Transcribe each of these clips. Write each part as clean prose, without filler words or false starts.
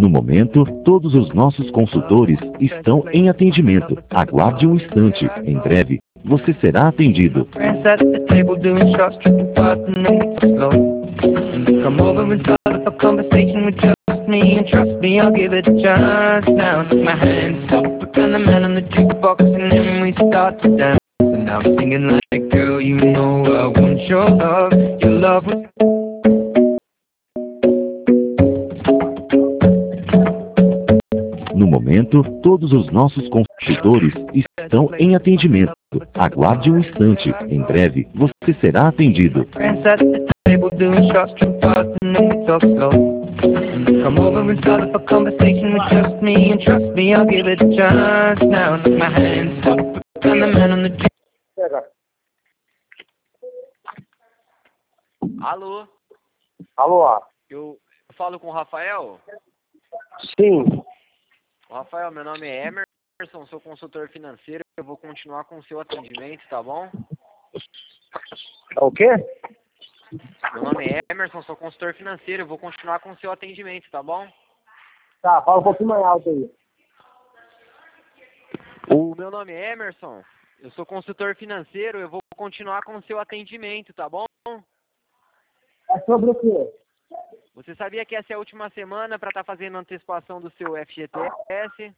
No momento, todos os nossos consultores estão em atendimento. Aguarde um instante. Em breve, você será atendido. Friends at the table doing shots, tripping fast and then we go slow. Come over and start up a conversation with just me, and trust me, I'll give it a chance. Now take my hand, stop, put down the man on the jukebox, and then we start to dance. And I'm singing like, girl, you know I want your love. Your love was... No momento, todos os nossos consultores estão em atendimento. Aguarde um instante. Em breve, você será atendido. Friends at the table doing shots, tripping fast and then we talk slow. Come over and start up a conversation with just me, and trust me, I'll give it a chance. Now take my hand, stop, put down the man on the jukebox. Alô? Alô? Eu falo com o Rafael? Sim. Rafael, meu nome é Emerson, sou consultor financeiro, eu vou continuar com o seu atendimento, tá bom? É o quê? Meu nome é Emerson, sou consultor financeiro, eu vou continuar com o seu atendimento, tá bom? Tá, fala um pouquinho mais alto aí. O meu nome é Emerson, eu sou consultor financeiro, eu vou continuar com o seu atendimento, tá bom? É sobre o quê? Você sabia que essa é a última semana para estar fazendo antecipação do seu FGTS?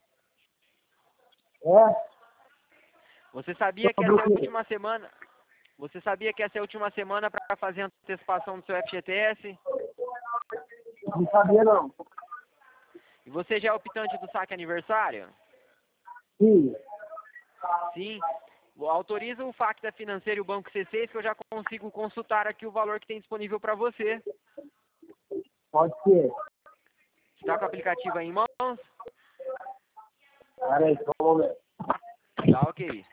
É? Você sabia que Sobre essa é a o quê? última semana? Você sabia que essa é a última semana para fazer antecipação do seu FGTS? Não sabia não. E você já é optante do saque aniversário? Sim. Sim. Autoriza o Facta Financeiro e o Banco C6 que eu já consigo consultar aqui o valor que tem disponível para você. Pode ser. Está com o aplicativo aí em mãos? Pera aí, só um momento. Tá, ok.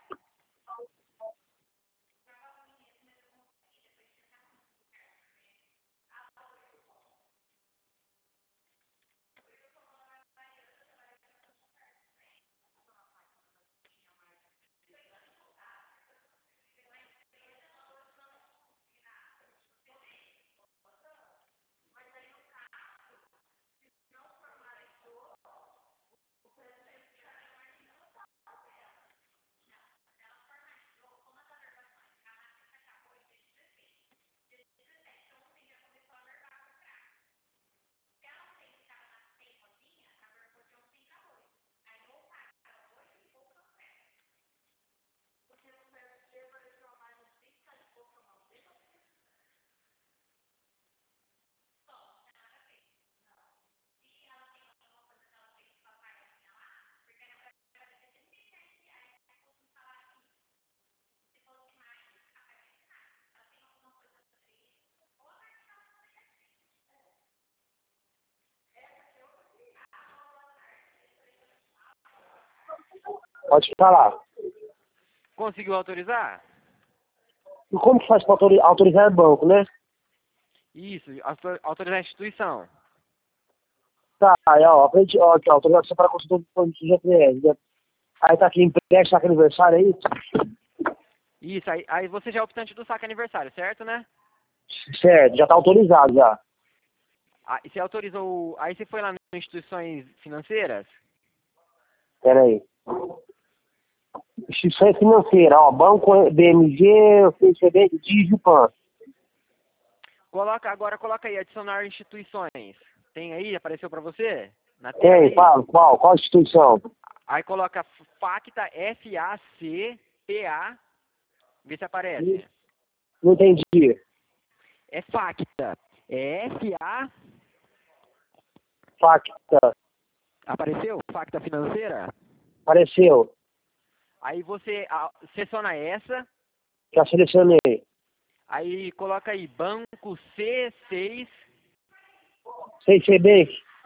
Pode falar. Conseguiu autorizar? E como que faz para autorizar o banco, né? Isso, autorizar a instituição. Tá, aí, ó, aprendi, ó, aqui, ó, autorização para consultor do GPS. Né? Aí tá aqui, empréstimo, saque aniversário aí. Isso, aí você já é optante do saque aniversário, certo, né? Certo, já tá autorizado já. Aí você autorizou. Aí você foi lá nas instituições financeiras? Pera aí. Instituição financeira, ó, Banco BMG, CCB, Digipan. Coloca aí, adicionar instituições. Tem aí, apareceu para você? Na tela Tem, aí? fala, qual instituição? Aí coloca Facta, F-A-C-P-A, vê se aparece. Não entendi. É Facta, é F-A... Facta, Apareceu? Facta Financeira? apareceu. Aí você seleciona essa, Já selecionei. aí coloca aí Banco C6, CCB,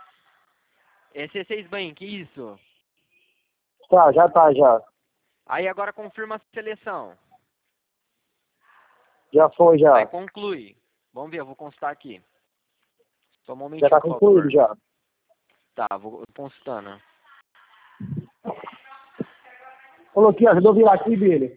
C6 Bank, isso. tá, já tá, já. Aí agora confirma a seleção. Já foi, já. Aí conclui. Vamos ver, eu vou consultar aqui. Só um momentinho, Já tá por concluído, favor. já. Tá, vou consultando. Coloquei, ajudou a virar aqui, Billy.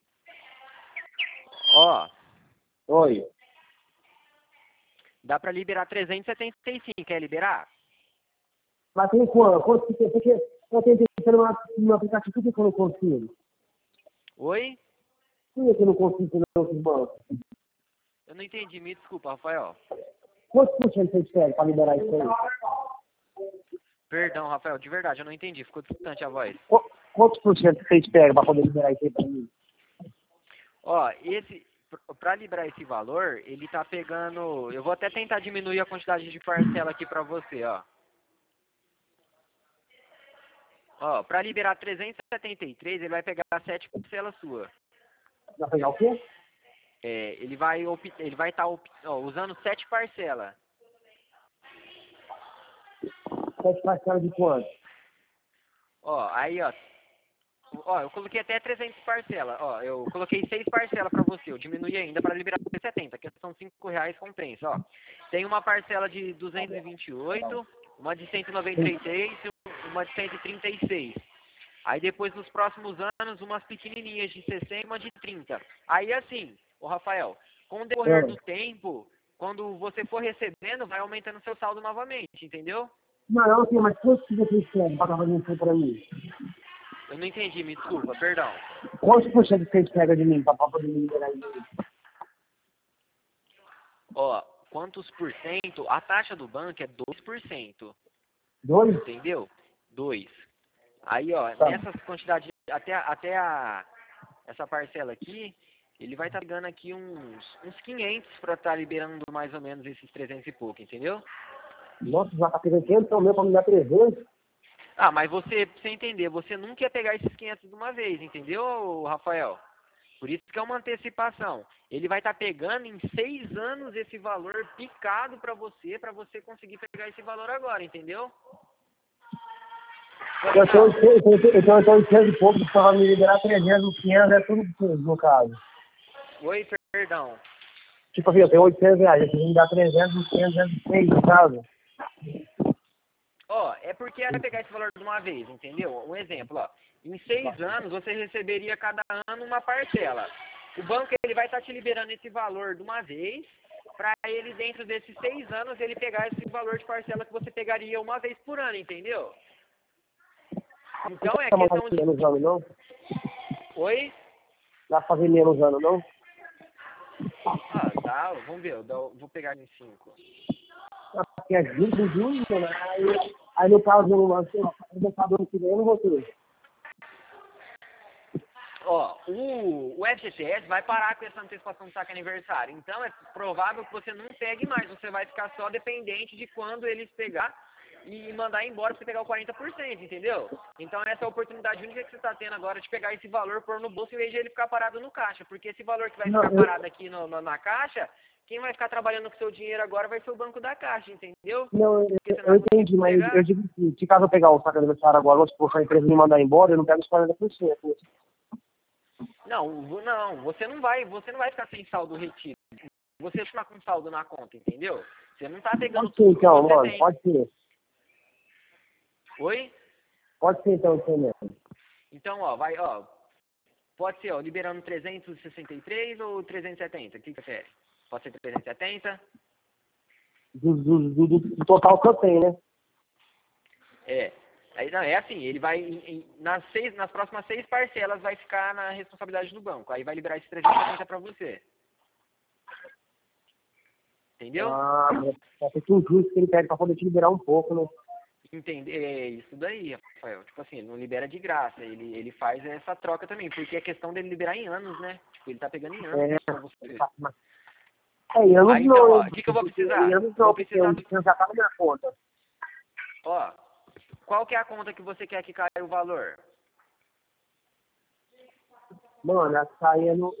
Ó, Oi. dá pra liberar 375, quer liberar? Mas tem quanto que tem? Porque eu tentei no aplicativo, por que eu não consigo? Oi? Por que eu não consigo ter outros bancos? Eu não entendi, me desculpa, Rafael. Quantos por cento vocês querem para liberar isso aí? Perdão, Rafael, de verdade, eu não entendi, ficou distante a voz. Quantos por cento vocês pegam para poder liberar isso aí para mim? Ó, para liberar esse valor, ele tá pegando, eu vou até tentar diminuir a quantidade de parcela aqui para você, ó. Ó, para liberar 373, ele vai pegar 7 parcelas sua. Vai pegar o quê? É, ele vai estar usando 7 parcelas. 7 parcelas de quanto? Ó, aí, ó, eu coloquei até 300 parcelas. Ó, eu coloquei 6 parcelas para você. Eu diminui ainda para liberar 70, que são R$5 compensa, ó. Tem uma parcela de 228, uma de 193 e uma de 136. Aí depois, nos próximos anos, umas pequenininhas de 60 e uma de 30. Aí, assim, ô Rafael, com o decorrer do tempo, quando você for recebendo, vai aumentando seu saldo novamente, entendeu? Não, assim, mas quantos que vocês querem para fazer isso para mim? Eu não entendi, me desculpa, perdão. Quantos por cento vocês pegam de mim para poder liberar isso aí? Ó, quantos por cento? A taxa do banco é 2%. 2? Entendeu? 2. Aí, ó, Tá. nessas quantidades, essa parcela aqui, ele vai estar pegando aqui uns 500 para estar liberando mais ou menos esses 300 e pouco, entendeu? Nossa, já tá pegando 500, então meu para me dar 300. Ah, mas pra você entender, você nunca ia pegar esses 500 de uma vez, entendeu, Rafael? Por isso que é uma antecipação. Ele vai estar pegando em 6 anos esse valor picado para você conseguir pegar esse valor agora, entendeu? Eu tô 800 e pouco para me liberar 300, 500, é tudo no caso. Oi, perdão. Tipo assim, eu tenho 800 reais, eu preciso me dar 300, 500, 206, no caso. Ó, é porque era pegar esse valor de uma vez, entendeu? Um exemplo, ó. Em 6 anos, você receberia cada ano uma parcela. O banco ele vai estar te liberando esse valor de uma vez, para ele, dentro desses 6 anos, ele pegar esse valor de parcela que você pegaria uma vez por ano, entendeu? Então é Não dá pra questão fazer de... menos ano, não? Oi? Dá pra fazer menos ano, não? Ah, tá, vamos ver, vou pegar em 5. Porque é junho, né? Aí no caso, o ano que vem eu não vou ter. Ó, o FGTS vai parar com essa antecipação do saque aniversário. Então é provável que você não pegue mais. Você vai ficar só dependente de quando eles pegar e mandar embora pra você pegar o 40%, entendeu? Então essa é a oportunidade única que você está tendo agora de pegar esse valor, pôr no bolso e em vez de ele ficar parado no caixa. Porque esse valor que vai ficar parado aqui na caixa, quem vai ficar trabalhando com seu dinheiro agora vai ser o banco da caixa, entendeu? Não, eu entendi, mas eu digo que se caso eu pegar o saque aniversário agora, vamos supor que a empresa me mandar embora, eu não pego os 40%. Não, você não vai ficar sem saldo retido. Você vai ficar com saldo na conta, entendeu? Você não tá pegando Pode ser, tudo que então, você mano, tem. pode ser. Oi? Pode ser, então, isso mesmo. Então, pode ser, liberando 363 ou 370, o que você quer? Pode ser 370? Do total que eu tenho, né? É. Aí, não, é assim, ele vai, nas próximas 6 parcelas vai ficar na responsabilidade do banco. Aí vai liberar esses 370 para você. Entendeu? Ah, vai ter que um justo que ele pede pra poder te liberar um pouco, né? Entender, é isso daí, Rafael. Tipo assim, ele não libera de graça, ele faz essa troca também, porque é questão dele liberar em anos, né? Tipo, ele tá pegando em anos pra você. Eu Aí, então, ó, o que eu vou precisar? Vou precisar já tá na minha conta. Ó, qual que é a conta que você quer que caia o valor? Mano, a saia no...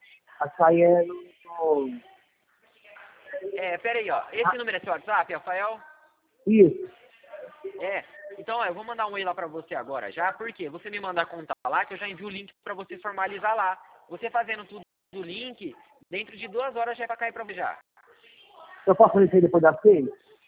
Pera aí, ó. Esse número é seu WhatsApp, Rafael? Isso. Então, ó, eu vou mandar um e-mail lá pra você agora já, porque você me manda a conta lá, que eu já envio o link pra você formalizar lá. Você fazendo tudo do link, dentro de 2 horas já vai cair pra você já. Eu posso fazer isso aí depois das 6?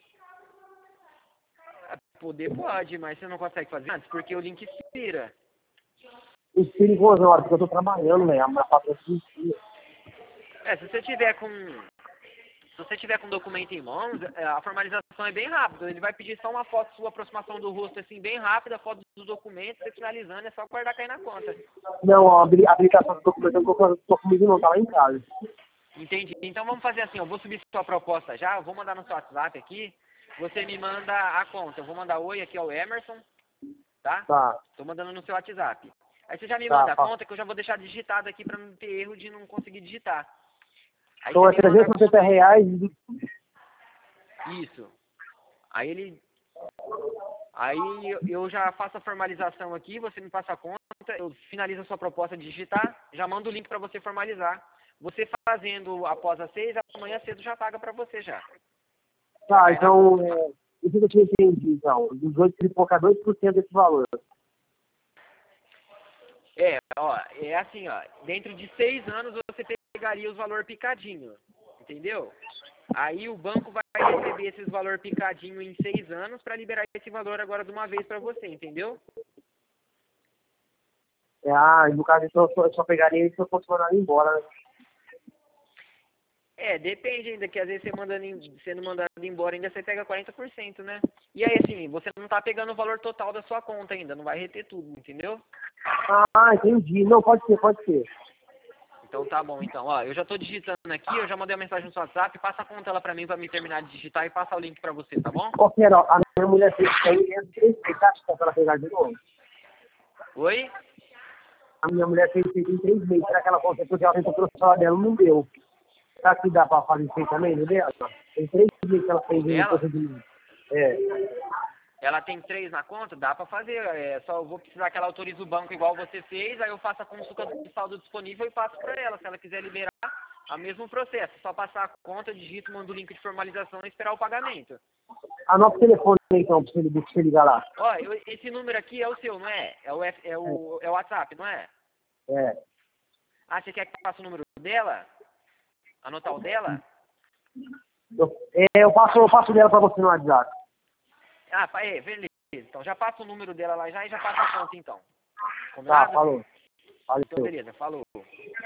Poder pode, mas você não consegue fazer antes, porque o link expira. Expira em 2 horas, porque eu tô trabalhando, né? A minha patroa se expira. Se você tiver com Se você tiver com o documento em mãos, a formalização é bem rápida. Ele vai pedir só uma foto sua, aproximação do rosto, assim, bem rápida, foto do documento, você finalizando, é só guardar cair na conta. Não, a habilitação do documento eu não tô comigo não, tá lá em casa. Entendi. Então vamos fazer assim, eu vou subir sua proposta já, eu vou mandar no seu WhatsApp aqui, você me manda a conta. Eu vou mandar oi aqui ao Emerson, tá? Tá. Tô mandando no seu WhatsApp. Aí você já me Tá, manda a tá. conta que eu já vou deixar digitado aqui pra não ter erro de não conseguir digitar. Aí Então é você me manda a conta. R$360. Isso. Aí eu já faço a formalização aqui, você me passa a conta, eu finalizo a sua proposta de digitar, já mando o link para você formalizar. Você fazendo após as 6, amanhã cedo já paga para você já. Tá, então, o que eu tinha entendido, então? Dos 8 pipoca, 2% desse valor. É assim, ó, dentro de 6 anos você pegaria os valor picadinho, entendeu? Aí o banco vai receber esses valor picadinho em 6 anos para liberar esse valor agora de uma vez para você, entendeu? No caso, então, eu só pegaria ele se eu fosse mandar ele embora, né? Depende ainda, que às vezes sendo mandado embora ainda você pega 40%, né? E aí, assim, você não tá pegando o valor total da sua conta ainda, não vai reter tudo, entendeu? Entendi. Não, pode ser. Então tá bom, então. Ó, eu já tô digitando aqui, eu já mandei a mensagem no seu WhatsApp, passa a conta ela pra mim pra me terminar de digitar e passa o link pra você, tá bom? Ô, Quero, a minha mulher fez isso aí dentro de 3 meses, tá? Pra ela pegar de novo. Oi? A minha mulher fez isso em 3 meses, será que ela consegue? Porque ela tentou processar dela, não deu. Será que dá pra fazer isso aí também, não deu? Tem 3 meses que ela fez Dela? o procedimento. Ela tem 3 na conta? Dá pra fazer. Só eu vou precisar que ela autorize o banco igual você fez, aí eu faço a consulta do saldo disponível e passo pra ela. Se ela quiser liberar, é o mesmo processo. Só passar a conta, digito, mando o link de formalização e esperar o pagamento. Anota o telefone aí, então, pra você ligar lá. Ó, esse número aqui é o seu, não é? É o WhatsApp, não é? Ah, você quer que eu passe o número dela? Anotar o dela? Eu passo dela pra você no WhatsApp. Beleza. Então já passa o número dela lá já e já passa a conta então. Tá, Combinado? falou. Então beleza, falou.